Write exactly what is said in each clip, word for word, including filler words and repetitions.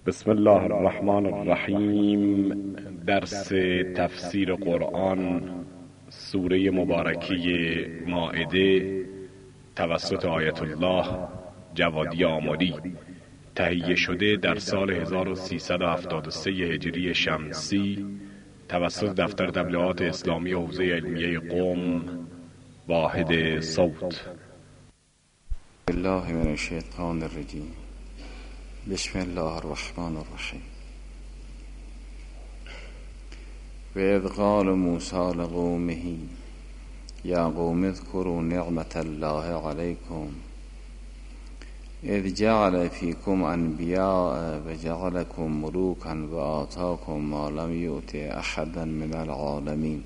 بسم الله الرحمن الرحیم. درس تفسیر قرآن سوره مبارکی مائده توسط آیت الله جوادی آملی، تهیه شده در سال هزار و سیصد و هفتاد و سه هجری شمسی توسط دفتر تبلیغات اسلامی حوزه علمیه قم، واحد صوت. الله من الشیطان الرجیم. بسم الله الرحمن الرحیم. و اذ قال موسی لقومه یا قوم اذکروا نعمت الله علیکم اذ جعل فیکم انبیاء و جعلکم ملوکا و آتاکم ما لم یؤت احدا من العالمین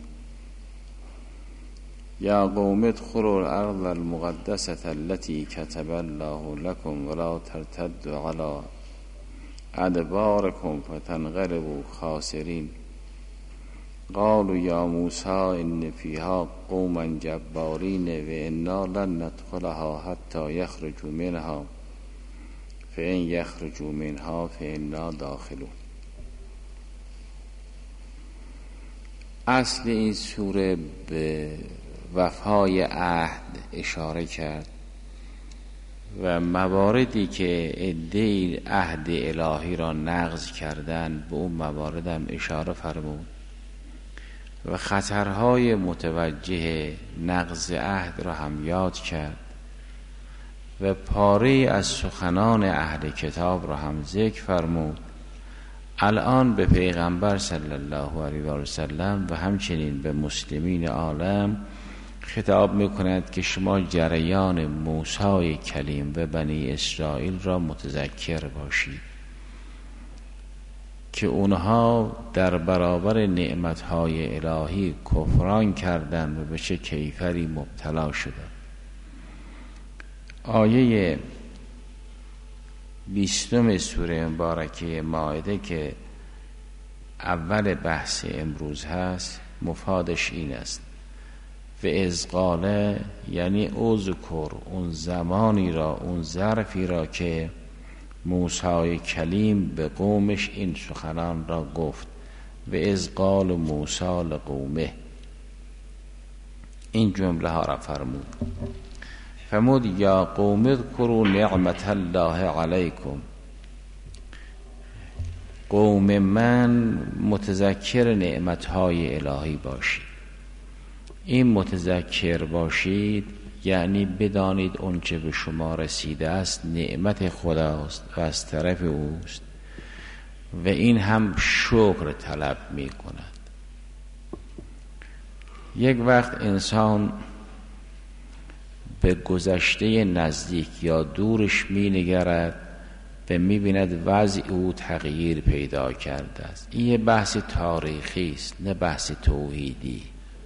یا قوم ادخلوا الارض المقدسة التي كتب الله لكم ولا ترتدوا على ادباركم فتنقلبوا خاسرين قالوا يا موسى إن فيها قوما جبارين وإنا لن ندخلها حتى يخرجوا منها فإن يخرجوا منها فإنا داخلون. اصل این سوره به وفای عهد اشاره کرد و مواردی که عده‌ای عهد الهی را نقض کردند به اون موارد هم اشاره فرمود و خطرهای متوجه نقض عهد را هم یاد کرد و پاره از سخنان اهل کتاب را هم ذکر فرمود. الان به پیغمبر صلی الله علیه و سلم و همچنین به مسلمین عالم خطاب میکند که شما جریان موسی کلیم و بنی اسرائیل را متذکر باشید که اونها در برابر نعمتهای الهی کفران کردند و به چه کیفری مبتلا شدند. آیه بیستم سوره مبارکه مائده که اول بحث امروز هست مفادش این است: و اذ قال، یعنی اذکر، اون زمانی را، اون ظرفی را که موسی کلیم به قومش این سخنان را گفت. و اذ قال موسی لقومه، این جمله ها را فرمود. فرمود یا قوم اذکروا نعمت الله علیکم، قوم من متذکر نعمتهای الهی باشید. این متذکر باشید یعنی بدانید اون چه به شما رسیده است نعمت خداست و از طرف اوست و این هم شکر طلب می کند. یک وقت انسان به گذشته نزدیک یا دورش می نگرد و می بیند وضع او تغییر پیدا کرده است. این یه بحث تاریخی است، نه بحث توحیدی.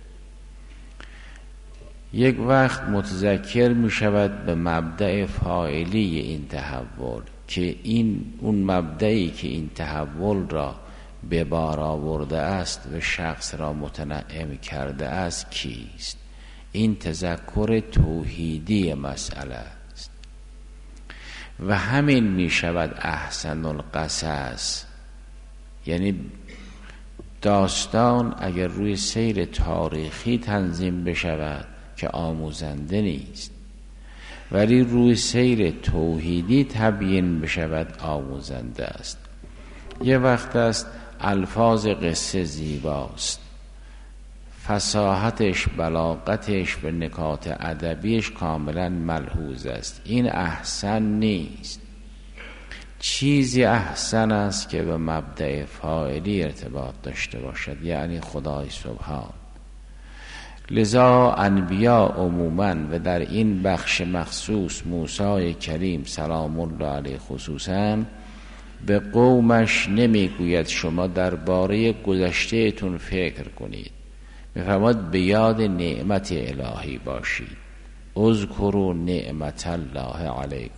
یک وقت متذکر می شود به مبدأ فاعلی این تحول که این اون مبدئی که این تحول را به بار آورده است و شخص را متنعم کرده است کیست. این تذکر توحیدی مسئله است و همین می شود احسن القصص. یعنی داستان اگر روی سیر تاریخی تنظیم بشود که آموزنده نیست، ولی روی سیر توحیدی تبیین بشود آموزنده است. یه وقت است الفاظ قصه زیباست، فصاحتش، بلاغتش و نکات ادبیش کاملا ملحوظ است. این احسن نیست. چیزی احسن است که به مبدأ فاعلی ارتباط داشته باشد، یعنی خدای سبحان. لذا انبیا عموما و در این بخش مخصوص موسی کلیم سلام الله علیه خصوصا به قومش نمیگوید شما درباره گذشته تون فکر کنید، میفرماید به یاد نعمت الهی باشید. اذکروا نعمت الله علیکم.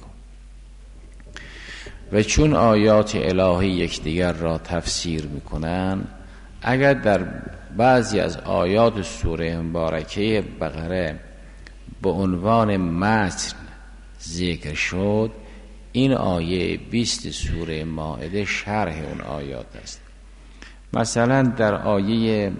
و چون آیات الهی یکدیگر را تفسیر میکنن، اگر در بعضی از آیات سوره مبارکه بقره به عنوان متن ذکر شد، این آیه بیست سوره مائده شرح اون آیات است. مثلا در آیه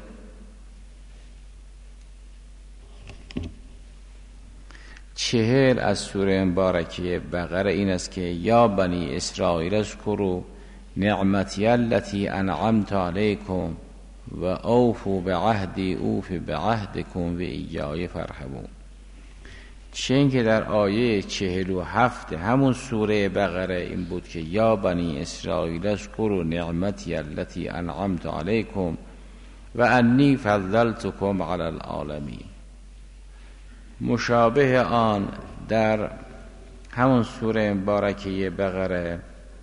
چهل از سوره مبارکه بقره این است که یا بنی اسرائیل اذکروا نعمتی التي انعمت علیکم و اوفوا بعهدی اوف بعهدکم و ایای فارهبون. چه این که در آیه چهل و هفت همون سوره بقره این بود که یا بنی اسرائیل اذکروا نعمتی التي انعمت علیکم و انی فضلتکم علی العالمین. مشابه آن در همون سوره مبارکه بقره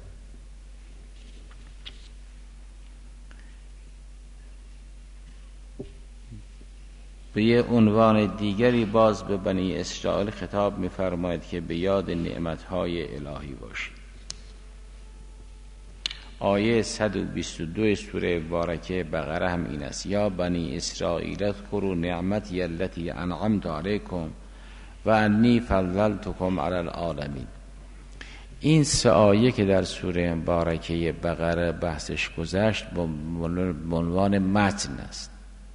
به یه عنوان دیگری باز به بنی اسرائیل خطاب می‌فرماید که به یاد نعمت‌های الهی باشید. آیه صد و بیست و دو سوره مبارکه بقره هم این است یا بنی اسرائیل اذکروا نعمتی التي انعمت علیکم و انی فضلتکم علی العالمین. این سه آیه که در سوره مبارکه بقره بحثش گذشت به عنوان متن است.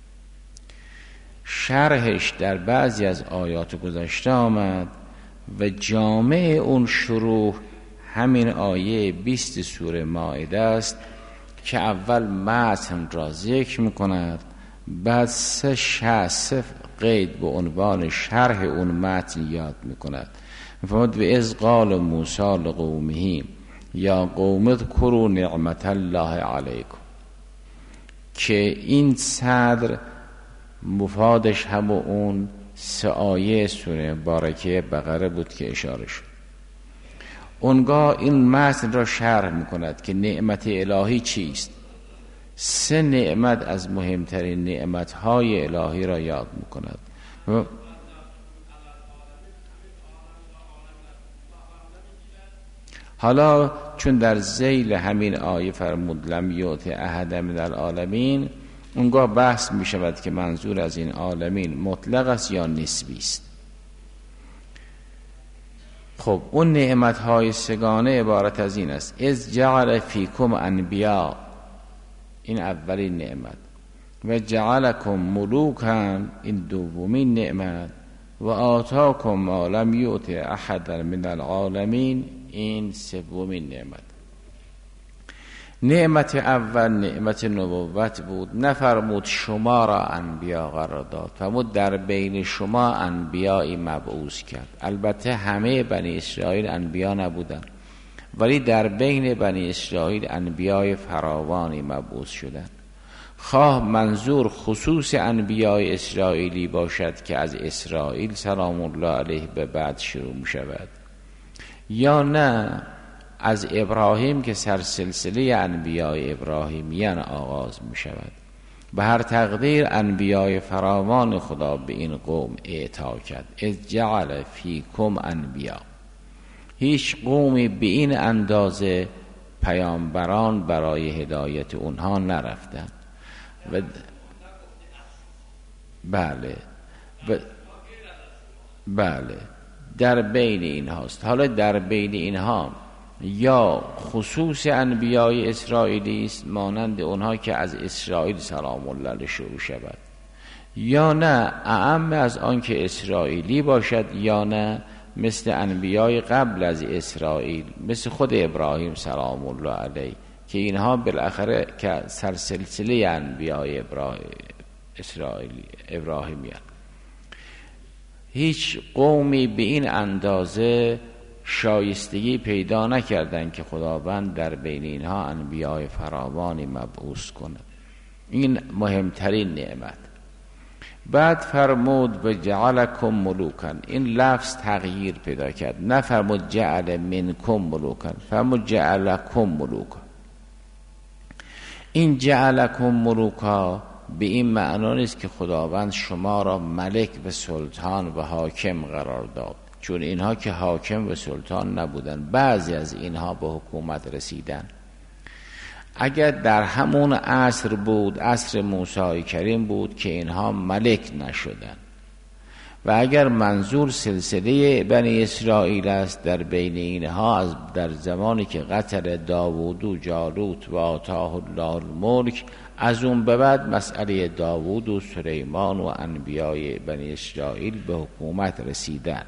شرحش در بعضی از آیات گذشته آمد و جامع اون شروح همین آیه بیست سوره مائده است که اول متن را ذکر می‌کند، بعد سه شصف قید به عنوان شرح اون متن یاد می‌کند. می‌فرماید و اذ قال موسی لقومه یا قوم اذکروا نعمت الله علیکم، که این صدر مفادش هم اون سه آیه سوره مبارکه بقره بود که اشاره شد. اونگاه این متن را شرح میکند که نعمت الهی چیست. سه نعمت از مهمترین نعمتهای الهی را یاد میکند. حالا چون در ذیل همین آیه فرمود لم یؤت احد من العالمین، اونگاه بحث می شود که منظور از این عالمین مطلق است یا نسبی است. خب اون نعمتهای سگانه عبارت از این است: اذ جعل فیکم انبیا، این اولین نعمت، و جعلکم ملوکا، این دومین نعمت، و آتاکم ما لم یؤت احد من العالمین، این سومین نعمت. نعمت اول نعمت نبوت بود، نفرمود شما را انبیا قرار داد، فرمود در بین شما انبیایی مبعوث کرد. البته همه بنی اسرائیل انبیا نبودند، ولی در بین بنی اسرائیل انبیای فراوانی مبعوث شدند. خواه منظور خصوص انبیای اسرائیلی باشد که از اسرائیل سلام الله علیه به بعد شروع می شود، یا نه از ابراهیم که سرسلسله انبیای ابراهیمیان آغاز می شود. به هر تقدیر انبیای فراوان خدا به این قوم اعطا کرد. اذ جعل فیکم انبیا. هیچ قومی به این اندازه پیامبران برای هدایت اونها نرفتن. و بله ب... بله در بین این هاست. حالا در بین اینها یا خصوص انبیای اسرائیلی است مانند اونها که از اسرائیل سلام الله علیه شروع شود، یا نه اعم از آن که اسرائیلی باشد، یا نه مثل انبیای قبل از اسرائیل مثل خود ابراهیم سلام الله علیه که اینها بالاخره که سرسلسله انبیای ابراهیم اسرائیلی ابراهیمیان. هیچ قومی به این اندازه شایستگی پیدا نکردند که خداوند در بین اینها انبیای فراوانی مبعوث کند. این مهمترین نعمت. بعد فرمود و جعلکم ملوکا، این لفظ تغییر پیدا کرد، نه فرمود جعل منکم ملوکا، فرمود جعلکم ملوکا. این جعلکم ملوکا به این معنا نیست که خداوند شما را ملک و سلطان و حاکم قرار داد، چون اینها که حاکم و سلطان نبودن، بعضی از اینها به حکومت رسیدن. اگر در همون عصر بود، عصر موسی کریم بود، که اینها ملک نشدن، و اگر منظور سلسله بنی اسرائیل است در بین اینها از در زمانی که قتل داوود و جالوت و آتاه الله الملک، از اون به بعد مسئله داوود و سلیمان و انبیای بنی اسرائیل به حکومت رسیدن.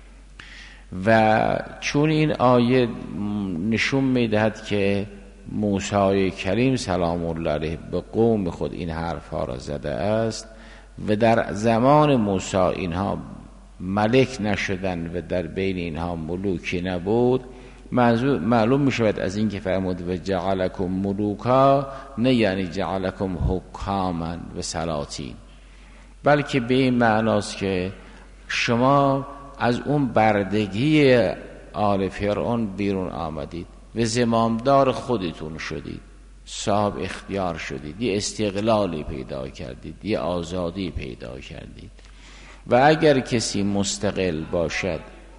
و چون این آیه نشون میدهد که موسی کریم سلام الله علیه به قوم خود این حرفها را زده است و در زمان موسی اینها ملک نشدن و در بین اینها ملوکی نبود، معلوم می شود از این که فرمود و جعلکم ملوکا، نه یعنی جعلکم حکاما و سلاطین، بلکه به این معناست که شما از اون بردگی آل فرعون بیرون آمدید و زمامدار خودتون شدید، صاحب اختیار شدید، یه استقلالی پیدا کردید، یه آزادی پیدا کردید. و اگر کسی مستقل باشد،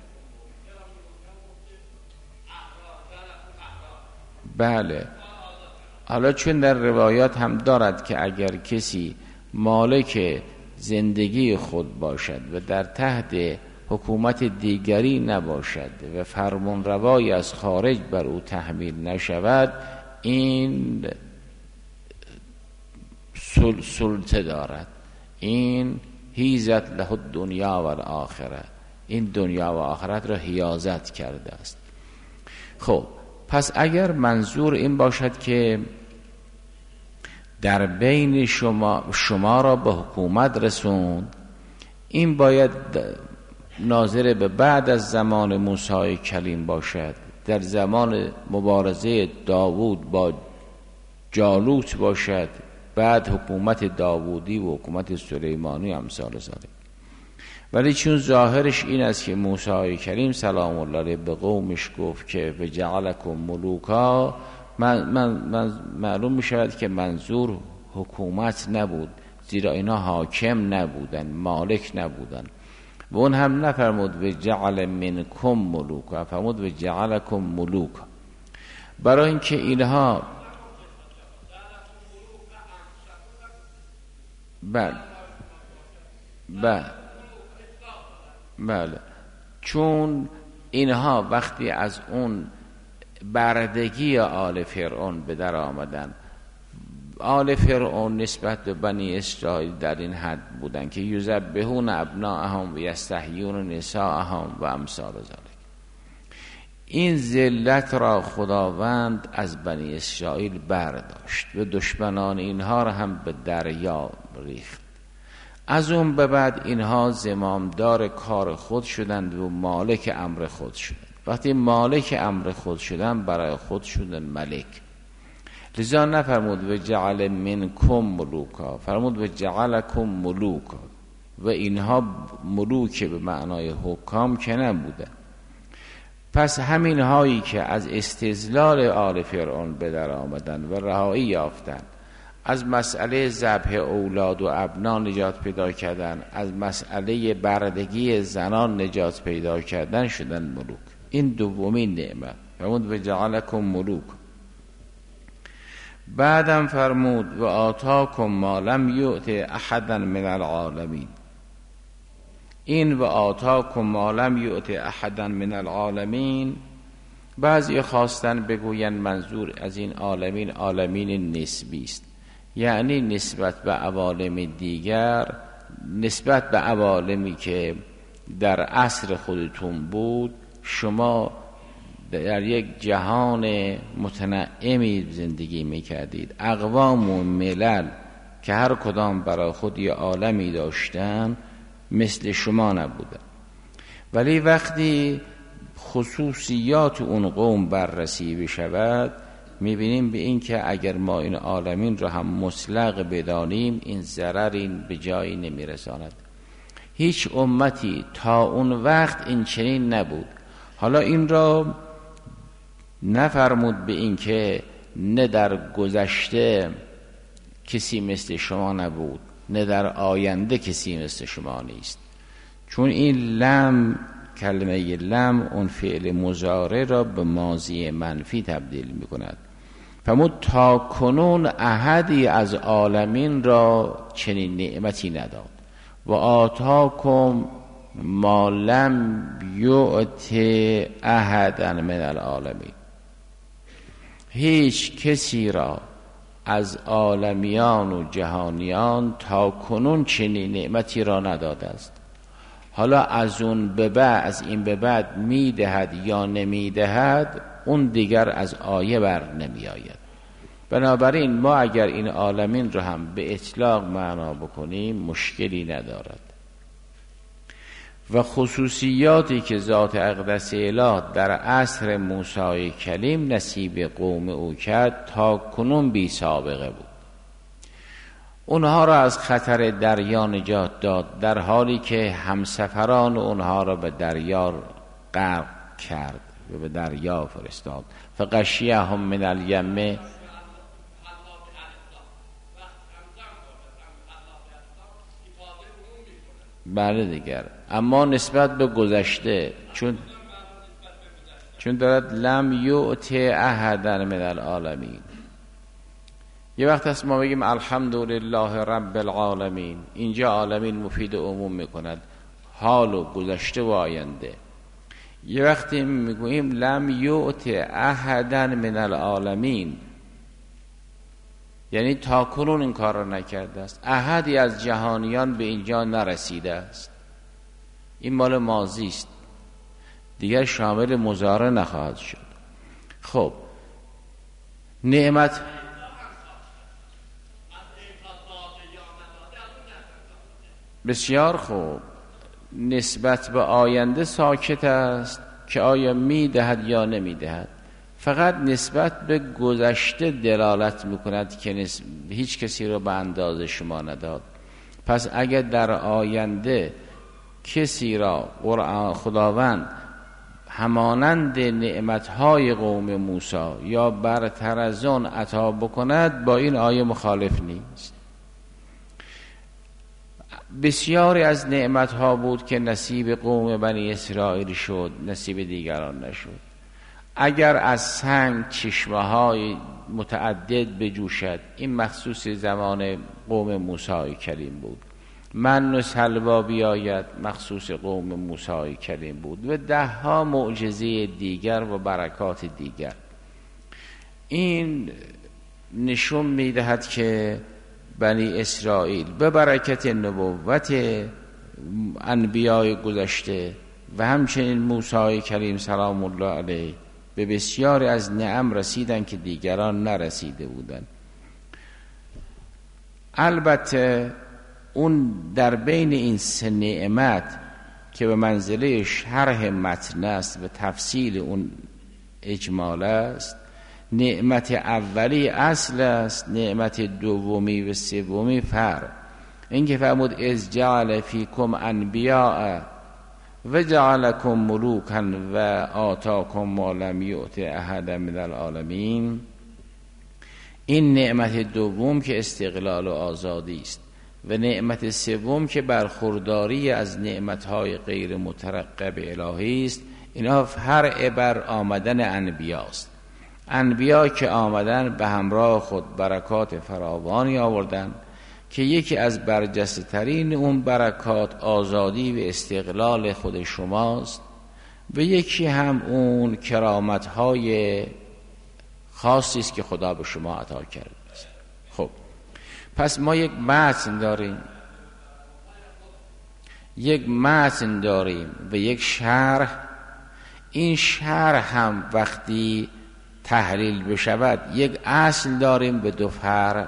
بله، حالا چون در روایات هم دارد که اگر کسی مالک زندگی خود باشد و در تحت حکومت دیگری نباشد و فرمان روایی از خارج بر او تحمیل نشود، این سل سلطه دارد، این حیزت له الدنیا و الاخره، این دنیا و آخرت را حیازت کرده است. خب پس اگر منظور این باشد که در بین شما شما را به حکومت رسون، این باید ناظر به بعد از زمان موسی کلیم باشد، در زمان مبارزه داوود با جالوت باشد، بعد حکومت داوودی و حکومت سلیمانی امثال ذالک. ولی چون ظاهرش این است که موسی کریم سلام الله علیه به قومش گفت که و جعلکم ملوکا، من من من معلوم می شود که منظور حکومت نبود، زیرا اینا حاکم نبودن، مالک نبودن. و اون هم نفرمود و جعل منکم ملوکا، فرمود و جعلکم ملوکا، برای اینکه اینها بله بله بله چون اینها وقتی از اون بردگی آل فرعون به در آمدن، آل فرعون نسبت به بنی اسرائیل در این حد بودن که یذبحون ابناءهم و یستحیون نساءهم و امثال ذلک. این ذلت را خداوند از بنی اسرائیل برداشت و دشمنان اینها را هم به دریا ریخت. از اون به بعد اینها زمامدار کار خود شدند و مالک امر خود شدند. وقتی مالک امر خود شدند، برای خود شدند ملک. لذا نفرمود و جعل منکم ملوکا، فرمود و جعلکم ملوکا، و اینها ملوک به معنای حکام که نبودن. پس همین هایی که از استذلال آل فرعون به در آمدن و رهایی یافتن، از مسئله ذبح اولاد و ابنا نجات پیدا کردن، از مسئله بردگی زنان نجات پیدا کردن، شدن ملوک. این دومین نعمت، فرمود و جعلکم ملوک. بعدم فرمود و آتاکم ما لم یؤت احدا من العالمین. این و آتاکم ما لم یؤت احدا من العالمین، بعضی خواستن بگوین منظور از این عالمین عالمین نسبی است، یعنی نسبت به عوالم دیگر، نسبت به عوالمی که در عصر خودتون بود، شما در یک جهان متنعمی زندگی میکردید. اقوام و ملل که هر کدام برای خود یه عالمی داشتن مثل شما نبودن. ولی وقتی خصوصیات اون قوم بررسی بشود، میبینیم به این که اگر ما این عالمین رو هم مطلق بدانیم، این ضرری به جایی نمیرساند. هیچ امتی تا اون وقت این چنین نبود. حالا این را نفرمود به این که نه در گذشته کسی مثل شما نبود، نه در آینده کسی مثل شما نیست. چون این لم، کلمه لم، اون فعل مضارع را به ماضی منفی تبدیل می کند. فرمود تا کنون احدی از عالمین را چنین نعمتی نداد. و آتاکم ما لم یؤت احدا من العالمین، هیچ کسی را از عالمیان و جهانیان تا کنون چنین نعمتی را نداده است. حالا از اون به بعد، از این به بعد میدهد یا نمیدهد، اون دیگر از آیه بر نمی آید. بنابراین ما اگر این عالمین رو هم به اطلاق معنا بکنیم مشکلی ندارد و خصوصیاتی که ذات اقدس اله در عصر موسی کلیم نصیب قوم او کرد تا کنون بی سابقه بود. اونها را از خطر دریا نجات داد در حالی که همسفران اونها را به دریا غرق کرد و به دریا فرستاد. فغشیهم من الیم. بله دیگر، اما نسبت به گذشته، چون چون دارد لم یؤت احدا من العالمین. یه وقت هست ما بگیم الحمدلله رب العالمین، اینجا عالمین مفید عموم میکند، حال و گذشته و آینده. یه وقتی میگوییم لم یؤت احدا من العالمین، یعنی تا کنون این کار را نکرده است، احدی از جهانیان به اینجا نرسیده است. این مال ماضی است، دیگر شامل مضارع نخواهد شد. خب نعمت بسیار خوب، نسبت به آینده ساکت است که آیا میدهد یا نمیدهد. فقط نسبت به گذشته دلالت میکند که نسب... هیچ کسی رو به اندازه شما نداد. پس اگر در آینده کسی را قرآن خداوند همانند نعمتهای قوم موسی یا برتر از آن عطا بکند، با این آیه مخالف نیست. بسیاری از نعمتها بود که نصیب قوم بنی اسرائیل شد، نصیب دیگران نشد. اگر از سنگ چشمه های متعدد بجوشد، این مخصوص زمان قوم موسی کلیم بود. من و سلوا بیاید، مخصوص قوم موسی کلیم بود و ده ها معجزه دیگر و برکات دیگر. این نشون میدهد که بنی اسرائیل به برکت نبوت انبیای گذشته و همچنین موسی کلیم سلام الله علیه به بسیاری از نعم رسیدن که دیگران نرسیده بودند. البته اون در بین این سه نعمت که به منزله شرح متن است و تفصیل اون اجمال است، نعمت اولی اصل است، نعمت دومی و سومی فرع. این که فرمود از جعل فیکم انبیاء و جعلکم ملوکا و آتاکم ما لم یؤت احد من العالمین، این نعمت دوم که استقلال و آزادی است و نعمت سوم که برخورداری از نعمتهای غیر مترقب الهی است. اینا فرع بر آمدن انبیاست. انبیا که آمدن به همراه خود برکات فراوانی آوردن که یکی از برجسته ترین اون برکات آزادی و استقلال خود شماست و یکی هم اون کرامت‌های خاصی است که خدا به شما عطا کرده است. خب پس ما یک متن داریم، یک متن داریم و یک شرح. این شرح هم وقتی تحلیل بشود یک اصل داریم به دو فرع.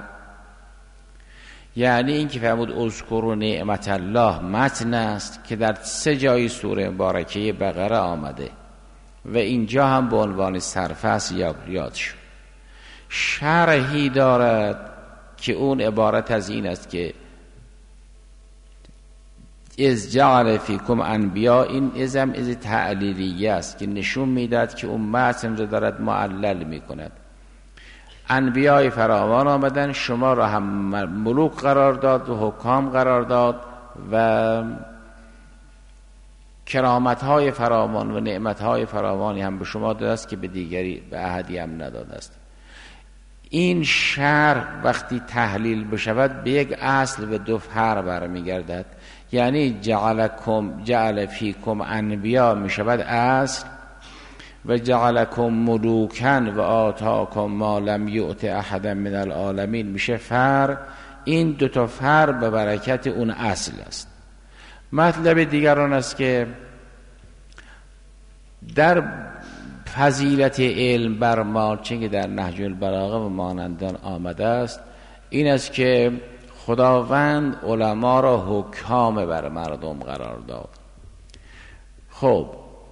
یعنی این که فرمود اذکروا نعمت الله متن است که در سه جای سوره مبارکه بقره آمده و اینجا هم به عنوان سرفصل یاد شد. شرحی دارد که اون عبارت از این است که از جعل فیکم انبیا، این ازم از تعلیلیه است که نشون میداد که اون متن رو دارد معلل میکند. انبیای فراوان آمدن، شما را هم ملوک قرار داد و حکام قرار داد و کرامت‌های فراوان و نعمت‌های فراوانی هم به شما داده است که به دیگری به احدی هم نداده است. این شرح وقتی تحلیل بشود به یک اصل و دو فرع برمیگردد. یعنی جعلکم جعل فیکم انبیا می شود اصل و جعلکم ملوکن و آتاکم ما لم یؤت احدا من العالمین میشه فر. این دو تا فر به برکت اون اصل است. مطلب دیگر آن است که در فضیلت علم بر ما چه که در نهج البلاغه و مانندان آمده است این است که خداوند علما را حکام بر مردم قرار داد. خب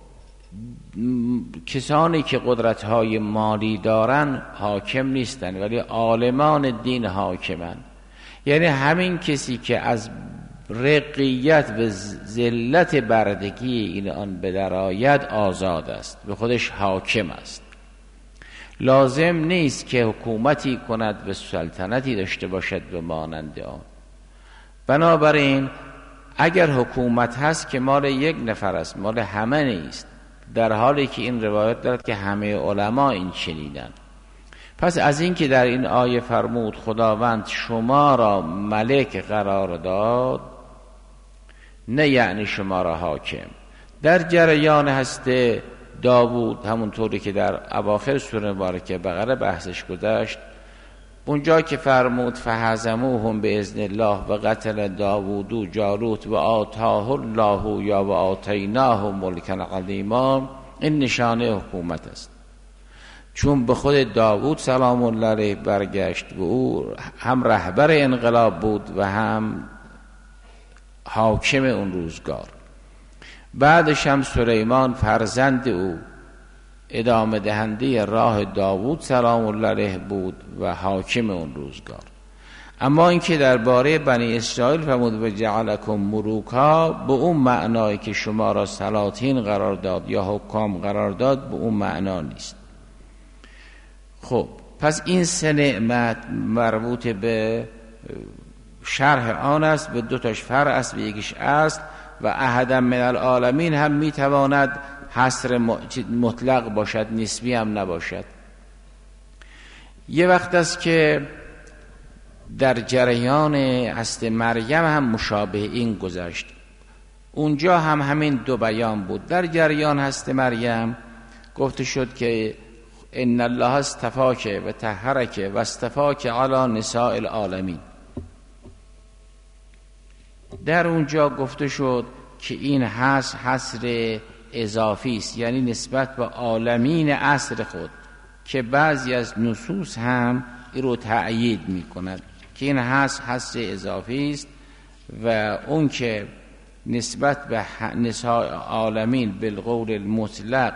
کسانی که قدرت‌های مالی دارن حاکم نیستن ولی عالمان دین حاکمن. یعنی همین کسی که از رقیت و ذلت بردگی این آن به درآید آزاد است، به خودش حاکم است. لازم نیست که حکومتی کند و سلطنتی داشته باشد به مانند آن. بنابراین اگر حکومت هست که مال یک نفر است، مال همه نیست، در حالی که این روایت دارد که همه علما این چنیدن. پس از این که در این آیه فرمود خداوند شما را ملک قرار داد، نه یعنی شما را حاکم. در جریان هست داوود، همونطوری که در اواخر سوره مبارکه بقره بحثش گذشت، اونجا که فرمود فهزموهم باذن الله و قتل داوود جالوت و آتاه الله یا و آتیناه ملکا عظیما، این نشانه حکومت است. چون به خود داوود سلام الله علیه برگشت و او هم رهبر انقلاب بود و هم حاکم اون روزگار. بعدش هم سلیمان فرزند او ادامه دهنده راه داوود سلام الله علیه بود و حاکم اون روزگار. اما اینکه درباره بنی اسرائیل فرمود و جعلکم ملوکا، به اون معنایی که شما را سلاطین قرار داد یا حکام قرار داد، به اون معنا نیست. خب پس این سه نعمت مربوط به شرح آن است، به دو تاش فرع است و یکیش اصل. و احدا من العالمین هم میتواند حصر مطلق باشد، نسبی هم نباشد. یه وقت است که در جریان اصل مریم هم مشابه این گذشت، اونجا هم همین دو بیان بود. در جریان هست مریم گفته شد که ان الله اصطفاک و طهرک و اصطفاک علی نساء العالمین. در اونجا گفته شد که این حصر حصر اضافی است، یعنی نسبت به عالمین عصر خود، که بعضی از نصوص هم این رو تأیید می کند که این حصر حصر اضافی است و اون که نسبت به نساء عالمین بالقول المطلق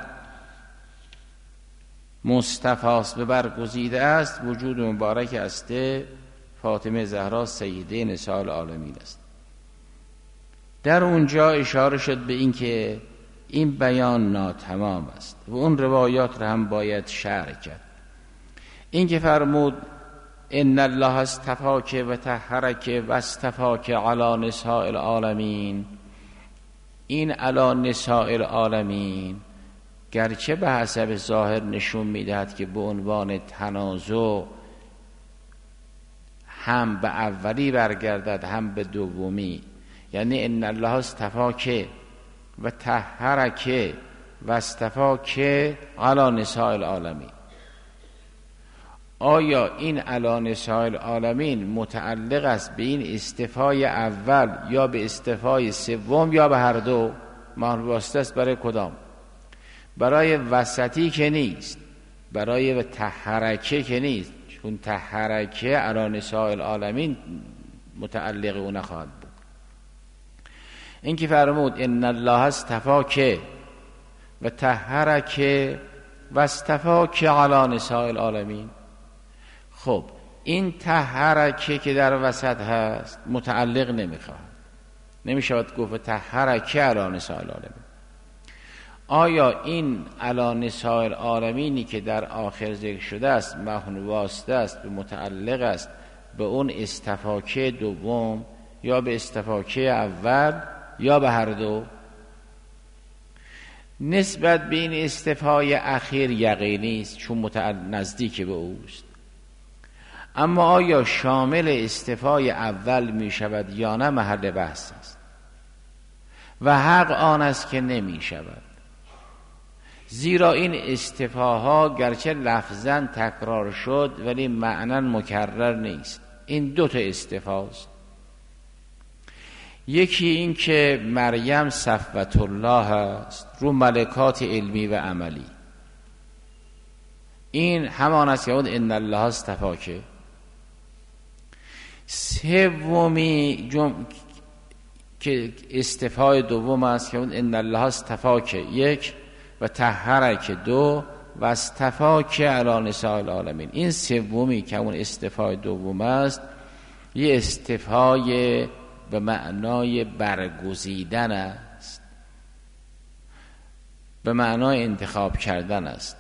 مصطفاست به برگزیده است، وجود مبارک است فاطمه زهرا سیده نساء العالمین است. در اونجا اشاره شد به این که این بیان ناتمام است و اون روایات را هم باید شرح کرد. این که فرمود ان الله اصطفاک و طهرک و اصطفاک علی نساء العالمین، این علی نساء العالمین گرچه به حسب ظاهر نشون میدهد که به عنوان تنازع هم به اولی برگردد هم به دومی، یعنی ان الله اصطفاک و طهرک و اصطفاک علی نساء العالمین. آیا این علی نساء العالمین متعلق است به این اصطفای اول یا به اصطفای سوم یا به هر دو؟ معنی واسطه است برای کدام؟ برای وسطی که نیست، برای طهرکه که نیست، چون طهرکه علی نساء العالمین متعلق او نخواهد بود. این که فرمود ان الله اصطفاک و طهرک و اصطفاک علی نساء العالمین، خب این طهرکه که در وسط هست متعلق نمیخواد، نمیشود گفت طهرک علی نساء العالمین. آیا این علی نساء العالمینی که در آخر ذکر شده است محن واسطه است، به متعلق است به اون اصطفاکه دوم یا به اصطفاکه اول یا به هر دو؟ نسبت به این اصطفای اخیر یقینی است چون متعلق نزدیک به اوست. اما آیا شامل اصطفای اول می شود یا نه محل بحث است. و حق آن است که نمی شود. زیرا این استفاها گرچه لفظاً تکرار شد ولی معناً مکرر نیست. این دو تا استفاست. یکی این که مریم صفوت الله است رو ملکات علمی و عملی، این همان است که اون ان الله اصطفاکه. سومی جم... که استفای دوم است که اون ان الله اصطفاکه یک و طهرک دو و اصطفاک علی نساء العالمین. این سومی که اون استفای دوم است یه استفای به معنای برگزیدن است، به معنای انتخاب کردن است،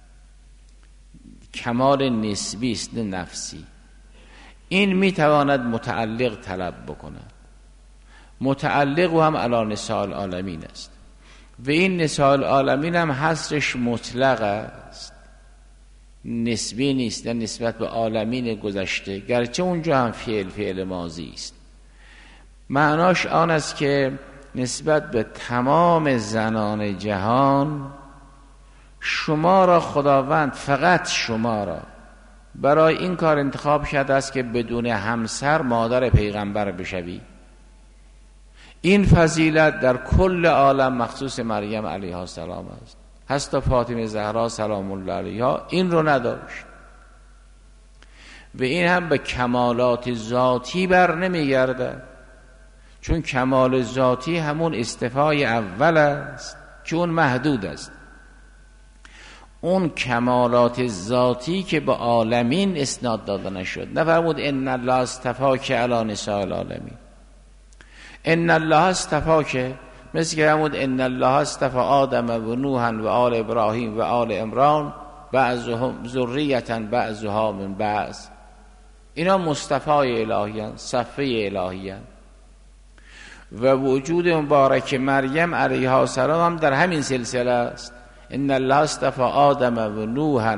کمال نسبی است نه نفسی. این میتواند متعلق طلب بکند، متعلق و هم علی نساء العالمین است و این نساء العالمین هم حصرش مطلق است، نسبی نیست، نه نسبت به عالمین گذشته، گرچه اونجا هم فعل فعل ماضی است. معناش آن است که نسبت به تمام زنان جهان شما را خداوند، فقط شما را برای این کار انتخاب کرده است که بدون همسر مادر پیغمبر بشوی. این فضیلت در کل عالم مخصوص مریم علیها السلام است. حتی فاطمه زهرا سلام الله علیها این رو نداشت و این هم به کمالات ذاتی بر نمیگرده، چون کمال ذاتی همون استفای اول است که اون محدود است. اون کمالات ذاتی که به عالمین اسناد داده نشد، نفرمود ان الله اصطفاک علی نساء العالمین. ان الله اصطفاک مثل که همون ان الله اصطفى آدم و نوحا و آل ابراهیم و آل عمران بعضهم ذریة بعضها من بعض. اینا مصطفای الهیان، صفه الهیان و وجود مبارک مریم علیها السلام هم در همین سلسله است. ان الله اصطفى آدم و نوحا،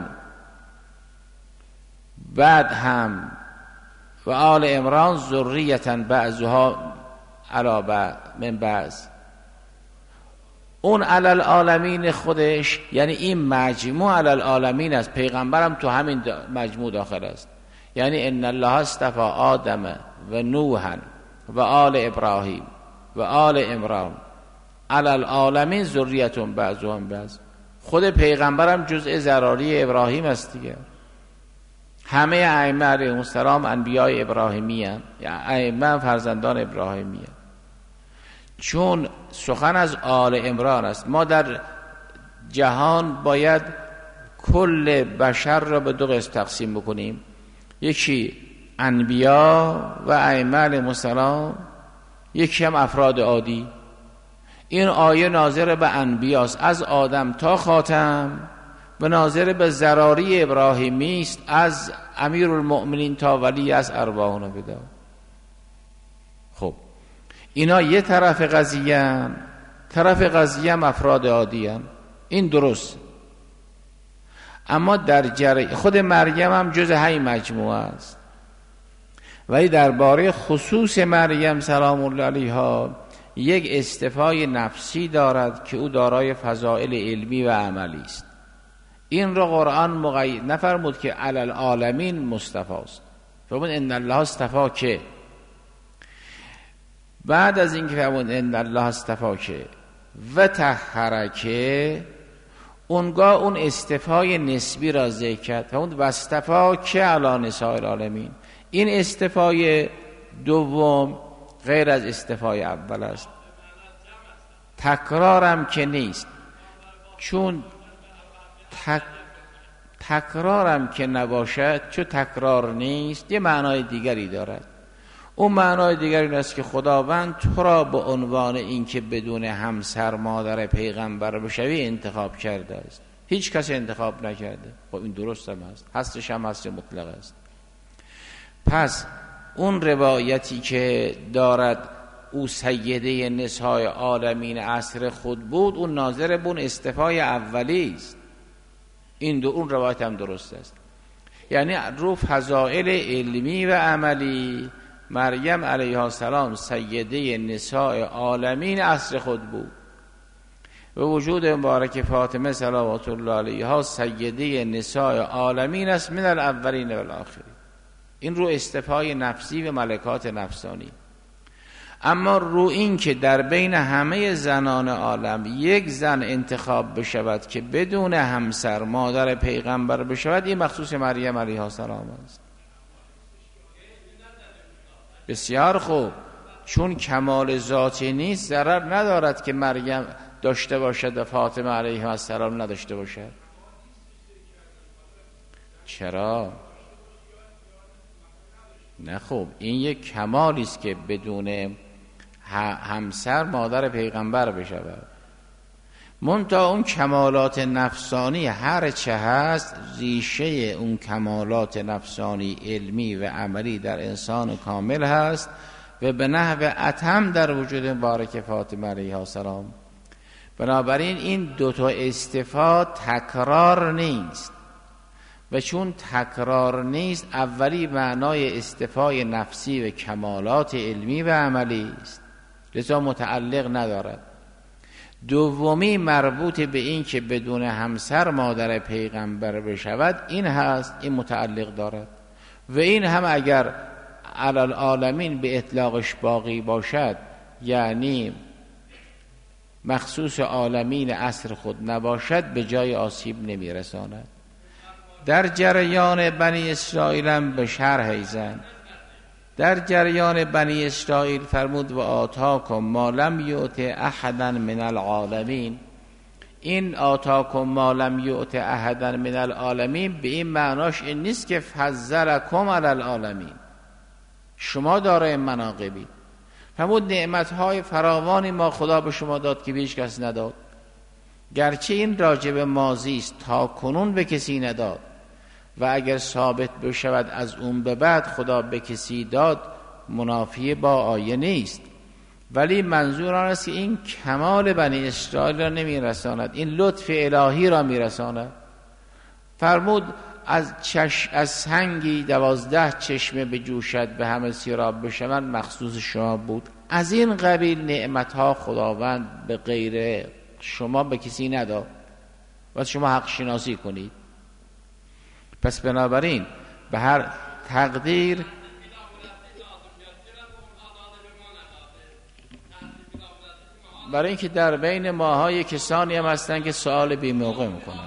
بعد هم و آل عمران ذریة بعضها علی بعض من بعض. اون علی العالمین خودش یعنی این مجموع علی العالمین است، پیغمبرم تو همین مجموع داخل است. یعنی ان الله اصطفى آدم و نوحا و آل ابراهیم و آل عمران علی العالمین ذریة بعضها من بعض. خود پیغمبرم جزء ذراری ابراهیم است دیگه. همه ائمه علیهم السلام انبیای ابراهیمی هستند، یا ائمه فرزندان ابراهیمی هستند. چون سخن از آل عمران است، ما در جهان باید کل بشر را به دو قسم تقسیم بکنیم، یکی انبیا و ائمه علیهم السلام، یکی هم افراد عادی. این آیه ناظر به انبیاست از آدم تا خاتم و ناظر به ذراری ابراهیمی است از امیرالمؤمنین تا ولی از ارواحنا بدا. خب اینا یه طرف قضیه هم. طرف قضیه هم افراد عادی هم. این درست. اما در جر... خود مریم هم جز همین مجموعه است، ولی درباره خصوص مریم سلام الله علیها یک استفای نفسی دارد که او دارای فضائل علمی و عملی است. این را قرآن مقید نفرمود که علی العالمین مصطفی است، فرمود ان الله اصطفا که. بعد از این که فرمود ان الله اصطفا که و طهرک، اونگاه اون استفای نسبی را ذکر کرد، فرمود و اصطفا که علی نساء العالمین. این استفای دوم غیر از استفای اول است، تکرارم که نیست، چون تک... تکرارم که نباشد، چون تکرار نیست یه معنای دیگری دارد. اون معنای دیگری این است که خداوند تو را به عنوان این که بدون همسر مادر پیغمبر بشوی انتخاب کرده است، هیچ کس انتخاب نکرده. خب این درست هم است، هستش هم هست مطلق است. پس اون روایتی که دارد او سیده نساء عالمین عصر خود بود، اون ناظر به اون استفای اولی است. این دو اون روایت هم درست است، یعنی رو فضائل علمی و عملی مریم علیها السلام سیده نساء عالمین عصر خود بود، و وجود مبارک فاطمه صلوات الله علیها سیده نساء عالمین است من الاولین و الاخرین. این رو استفای نفسی و ملکات نفسانی. اما رو این که در بین همه زنان عالم یک زن انتخاب بشود که بدون همسر مادر پیغمبر بشود، این مخصوص مریم علیها السلام است. بسیار خوب، چون کمال ذاتی نیست ضرر ندارد که مریم داشته باشد و فاطمه علیها السلام نداشته باشد. چرا؟ نه خب، این یک کمالی است که بدون همسر مادر پیغمبر بشود. منتها اون کمالات نفسانی هر چه هست، ریشه اون کمالات نفسانی علمی و عملی در انسان کامل هست و به نحو اتم در وجود مبارک فاطمه علیها السلام. بنابراین این دوتا استفاده تکرار نیست، و چون تکرار نیست اولی معنای استفای نفسی و کمالات علمی و عملی است، لذا متعلق ندارد. دومی مربوط به این که بدون همسر مادر پیغمبر بشود، این هست، این متعلق دارد. و این هم اگر علی العالمین به اطلاقش باقی باشد، یعنی مخصوص عالمین عصر خود نباشد، به جای آسیب نمیرساند. در جریان بنی اسرائیل هم به شرح ایزن، در جریان بنی اسرائیل فرمود و آتاکم ما لم یؤت احدا من العالمین. این آتاکم ما لم یؤت احدا من العالمین به این معناش این نیست که فضلکم علی العالمین، شما دارای مناقبی. فرمود نعمتهای فراوانی ما خدا به شما داد که هیچ کس نداد، گرچه این راجب ماضی است، تا کنون به کسی نداد، و اگر ثابت بشود از اون به بعد خدا به کسی داد، منافی با آیه نیست. ولی منظور آن است که این کمال بنی اسرائیل را نمی رساند، این لطف الهی را می رساند. فرمود از چش... از سنگی دوازده چشمه بجوشد به همه سیراب بشوند، مخصوص شما بود. از این قبیل نعمتها خداوند به غیر شما به کسی نداد و شما حق شناسی کنید. پس بنابراین به هر تقدیر برای اینکه در بین ماهای کسانی هم هستن که سوال بی موقع میکنن،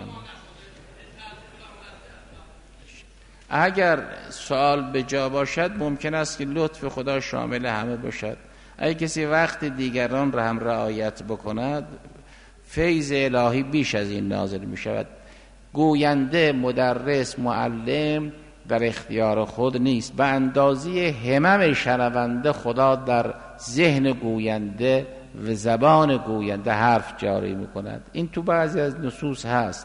اگر سوال به جا باشد ممکن است که لطف خدا شامل همه باشد. اگر کسی وقت دیگران را هم رعایت بکند، فیض الهی بیش از این نازل می شود. گوینده، مدرس، معلم در اختیار خود نیست، به اندازه همم شنونده خدا در ذهن گوینده و زبان گوینده حرف جاری می کند. این تو بعضی از نصوص هست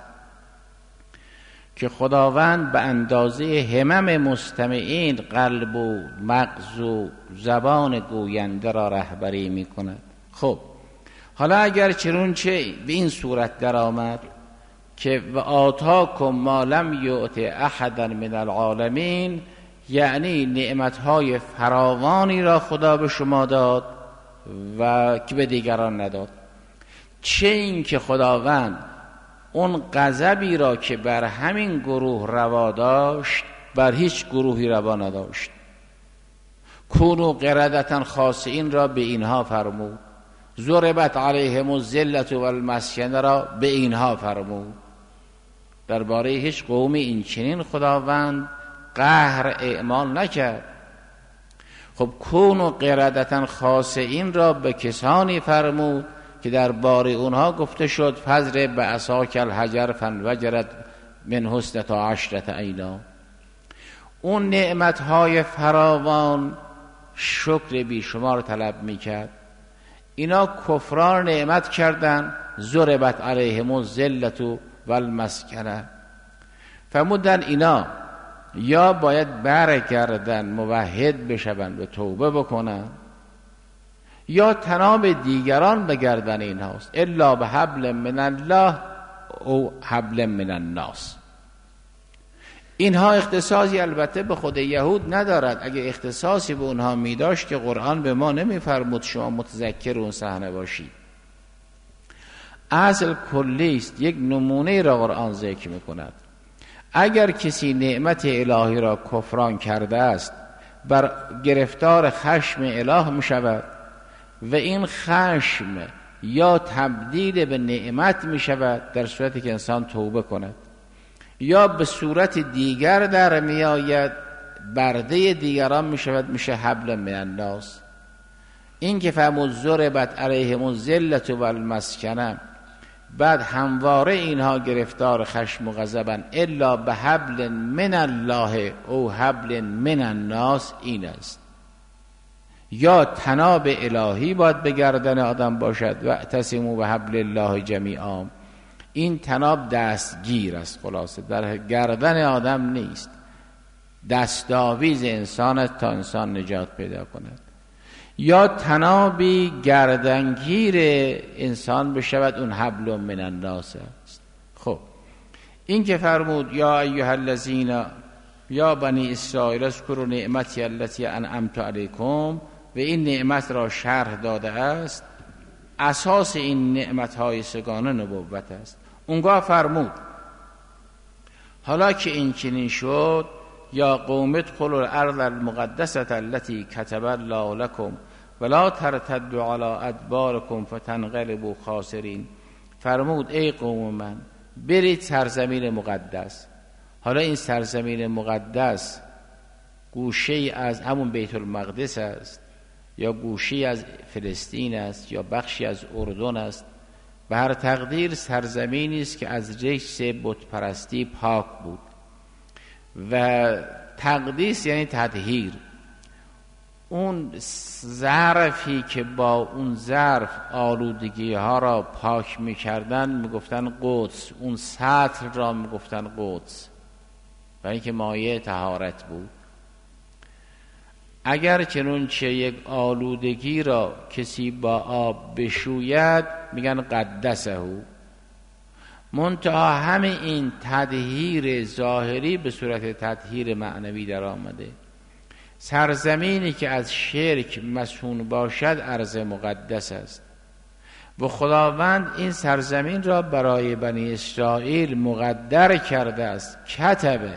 که خداوند به اندازه همم مستمعین قلب و مغز و زبان گوینده را رهبری می کند. خب حالا اگر چنانچه به این صورت در آمد که و آتاکم ما لم یؤت احدا من العالمین، یعنی نعمتهای فراوانی را خدا به شما داد و که به دیگران نداد. چه این که خداوند اون غضبی را که بر همین گروه روا داشت بر هیچ گروهی روا نداشت. کونوا قردة خاسئین را به اینها فرمود، ضربت علیهم الذلة والمسکنة را به اینها فرمود. درباره هیچ قومی این چنین خداوند قهر اعمال نکرد. خب کونوا قردة خاسئین را به کسانی فرمود که درباره اونها گفته شد فضرب بعصاک الحجر فانفجرت من اثنتا عشرة عینا. اون نعمتهای فراوان شکر بیشمار طلب میکرد، اینا کفران نعمت کردن. ضربت علیهم الذلة والمسکنة. فرمودن اینا یا باید برگردن موحد بشون و توبه بکنن، یا تناب دیگران بگردن اینهاست، الا بحبل من الله او حبل من الناس. اینها اختصاصی البته به خود یهود ندارد. اگه اختصاصی به اونها میداشت که قرآن به ما نمیفرمود شما متذکر اون صحنه باشید. اصل کلی است. یک نمونه را قرآن ذکر میکند. اگر کسی نعمت الهی را کفران کرده است، بر گرفتار خشم اله می شود و این خشم یا تبدیل به نعمت می شود در صورتی که انسان توبه کند، یا به صورت دیگر در می آید، برده دیگران می شود، میشه حبل من الناس. این که فرمود ضربت علیهم الذلة والمسکنه، بعد همواره اینها گرفتار خشم و غضبن الا به حبل من الله او حبل من الناس، این است. یا تناب الهی باید به گردن آدم باشد و اعتصموا به حبل الله جمیعا، این تناب دستگیر است، خلاصه در گردن آدم نیست، دستاویز انسان است تا انسان نجات پیدا کند. یا تنابی گردنگیر انسان بشود، اون حبل من الناس است. خب این که فرمود یا ایها الذین یا بنی اسرائیل اذکروا نعمتی التي انعمت علیکم، و این نعمت را شرح داده است. اساس این نعمت های سگانه نبوت است. اونگاه فرمود حالا که این چنین شد، یا قوم ادخلوا الارض المقدسة التي كتب الله لكم ولا ترتدوا على ادباركم فتنقلبوا خاسرین. فرمود ای قوم من، برید سرزمین مقدس. حالا این سرزمین مقدس گوشه از همون بیت المقدس است، یا گوشه از فلسطین است، یا بخشی از اردن است. به هر تقدیر سرزمینی است که از رجس بت پرستی پاک بود. و تقدیس یعنی تطهیر. اون ظرفی که با اون ظرف آلودگی ها را پاک می کردن می گفتن قدس، اون سطر را می گفتن قدس، برای اینکه مایه طهارت بود. اگر چنانچه یک آلودگی را کسی با آب بشوید میگن قدسه. منتها همه این تطهیر ظاهری به صورت تطهیر معنوی در آمده. سرزمینی که از شرک مسحون باشد ارض مقدس است و خداوند این سرزمین را برای بنی اسرائیل مقدر کرده است، کتبه.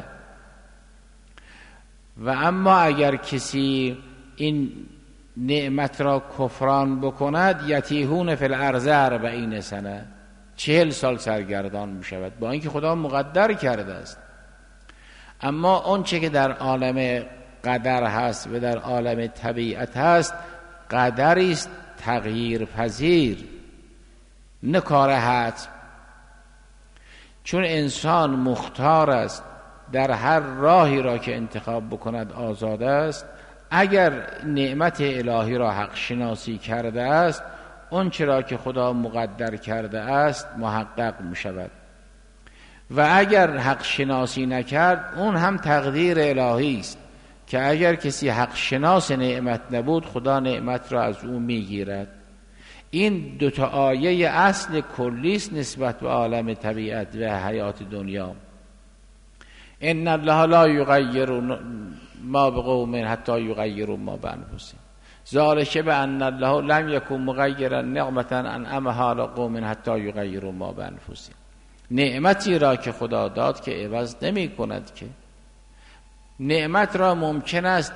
و اما اگر کسی این نعمت را کفران بکند، یتیهون فی الارض اربعین سنه، چهل سال سرگردان می شود، با اینکه خدا مقدر کرده است. اما اون چه که در عالم قدر هست و در عالم طبیعت هست، قدری است تغییر پذیر، نه کار حتم. چون انسان مختار است، در هر راهی را که انتخاب بکند آزاد است. اگر نعمت الهی را حق شناسی کرده است، اون چرا که خدا مقدر کرده است محقق می شود. و اگر حق شناسی نکرد، اون هم تقدیر الهی است که اگر کسی حق شناس نعمت نبود، خدا نعمت را از او می گیرد. این دو تا آیه اصل کلی است نسبت به عالم طبیعت و حیات دنیا. ان الله لا یغیر ما بقوم حتی یغیروا ما بانفسهم ذلک بان الله لم یکن مغیرا نعمة انعمها علی قوم حتی یغیروا ما بانفسهم. نعمتی را که خدا داد که عوض نمی کند. که نعمت را ممکن است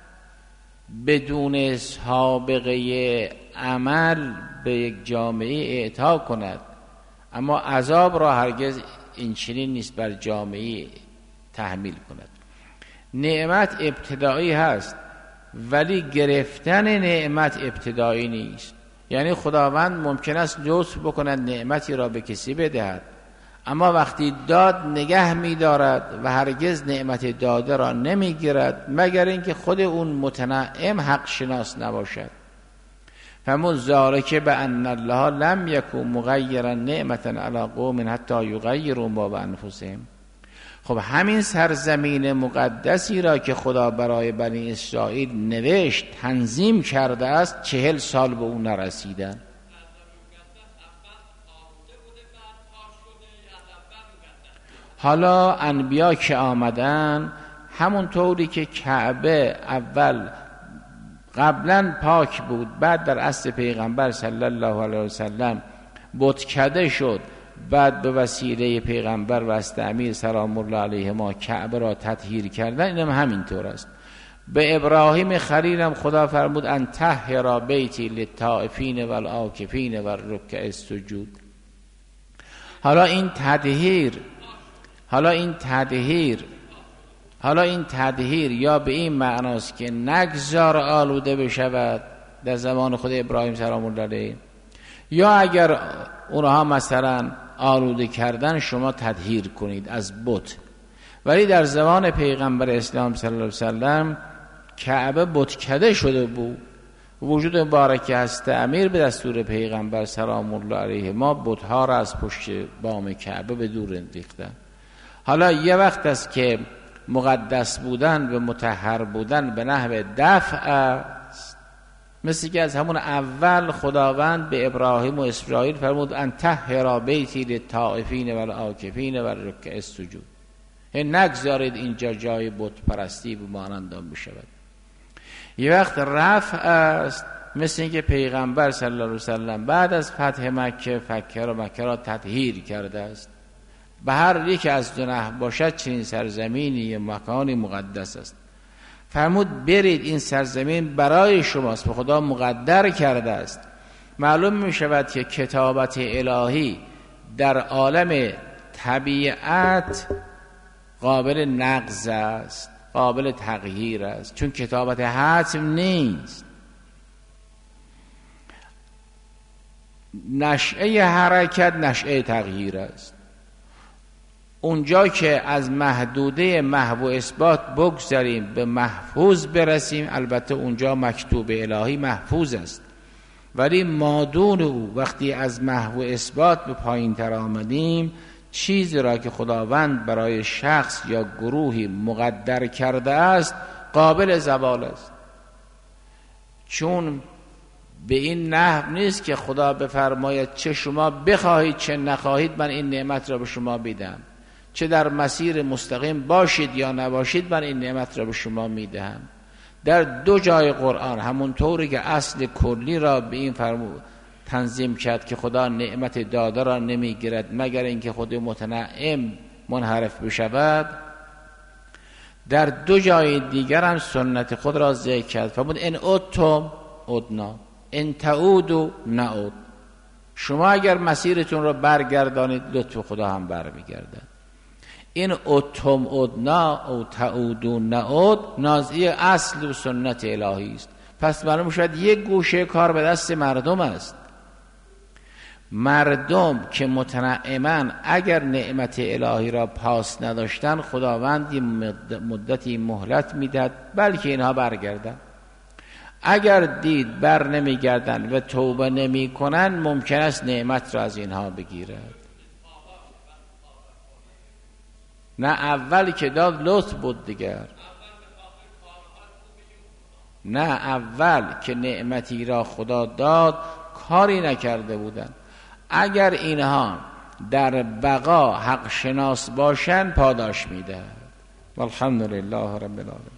بدون سابقه عمل به یک جامعه اعطا کند، اما عذاب را هرگز این چنین نیست بر جامعه تحمیل کند. نعمت ابتدایی هست، ولی گرفتن نعمت ابتدایی نیست. یعنی خداوند ممکن است لطف بکند نعمتی را به کسی بدهد، اما وقتی داد نگه می دارد و هرگز نعمت داده را نمی گیرد مگر اینکه خود اون متنعم حق شناس نباشد. فمون ذالک بان الله لم یکن مغیرا نعمة علی قوم حتی یغیروا ما بانفسهم. خب همین سرزمین مقدسی را که خدا برای بنی اسرائیل نوشت، تنظیم کرده است، چهل سال به اون نرسیدن. حالا انبیا که آمدن، همون طوری که کعبه اول قبلا پاک بود، بعد در عصر پیغمبر صلی الله علیه وسلم بتکده شد، بعد به وسیله پیغمبر و است امیر سلام الله علیه ما کعبه را تطهیر کردن، اینم همینطور است. به ابراهیم خلیلم خدا فرمود ان طهر بیتی للطائفین والعاکفین والرکع السجود. حالا این تطهیر حالا این تطهیر حالا این تطهیر یا به این معناست که نگذار آلوده بشود در زمان خود ابراهیم سلام الله علیه، یا اگر اونها مثلا آلوده کردن شما تطهیر کنید از بت. ولی در زمان پیغمبر اسلام صلی الله علیه وسلم کعبه بتکده شده بود، وجود مبارک هست امیر به دستور پیغمبر سلام الله علیه ما بت‌ها را از پشت بام کعبه به دور ریختن. حالا یه وقت است که مقدس بودن و مطهر بودن به نحو دفع است، مثل که از همون اول خداوند به ابراهیم و اسرائیل فرمود ان طهر بیتی للطائفین والعاکفین والرکع السجود، نگذارید اینجا جای بت پرستی به مانند آن بشود. یه وقت رفع است، مثل اینکه پیغمبر صلی الله علیه وسلم بعد از فتح مکه فکه و مکه را تطهیر کرده است. به هر یک از دو نحو باشد چنین سرزمینی یا مکانی مقدس است. فرمود برید، این سرزمین برای شماست، به خدا مقدر کرده است. معلوم می شود که کتابت الهی در عالم طبیعت قابل نقض است، قابل تغییر است، چون کتابت حتم نیست. نشأه حرکت نشأه تغییر است. اونجا که از محدوده محو و اثبات بگذاریم به محفوظ برسیم، البته اونجا مکتوب الهی محفوظ است، ولی مادون او وقتی از محو و اثبات به پایین تر آمدیم، چیزی را که خداوند برای شخص یا گروهی مقدر کرده است قابل زوال است. چون به این نحو نیست که خدا بفرماید چه شما بخواهید چه نخواهید من این نعمت را به شما میدم، چه در مسیر مستقیم باشید یا نباشید من این نعمت را به شما میدهم. در دو جای قرآن همونطوری که اصل کلی را به این فرمود تنظیم کرد که خدا نعمت داده را نمیگیرد مگر اینکه خود متنعم منحرف بشود، در دو جای دیگر هم سنت خود را ذکر کرد. فرمود ان عدتم عدنا ان تعودوا نعود. شما اگر مسیرتون را برگردانید لطف خدا هم برمیگردد. این عدتم عدنا او تعودوا نعود نازعه اصل و سنت الهی است. پس معلوم شد یک گوشه کار به دست مردم است. مردم که متنعمن اگر نعمت الهی را پاس نداشتن، خداوند مدتی مهلت میداد بلکه اینها برگردن. اگر دید بر نمیگردن و توبه نمی کنن، ممکن است نعمت را از اینها بگیرد. نه اول که داد لطف بود دیگر، نه اول که نعمتی را خدا داد کاری نکرده بودن. اگر اینها در بقا حق شناس باشن پاداش میده. والحمدلله رب العالمین.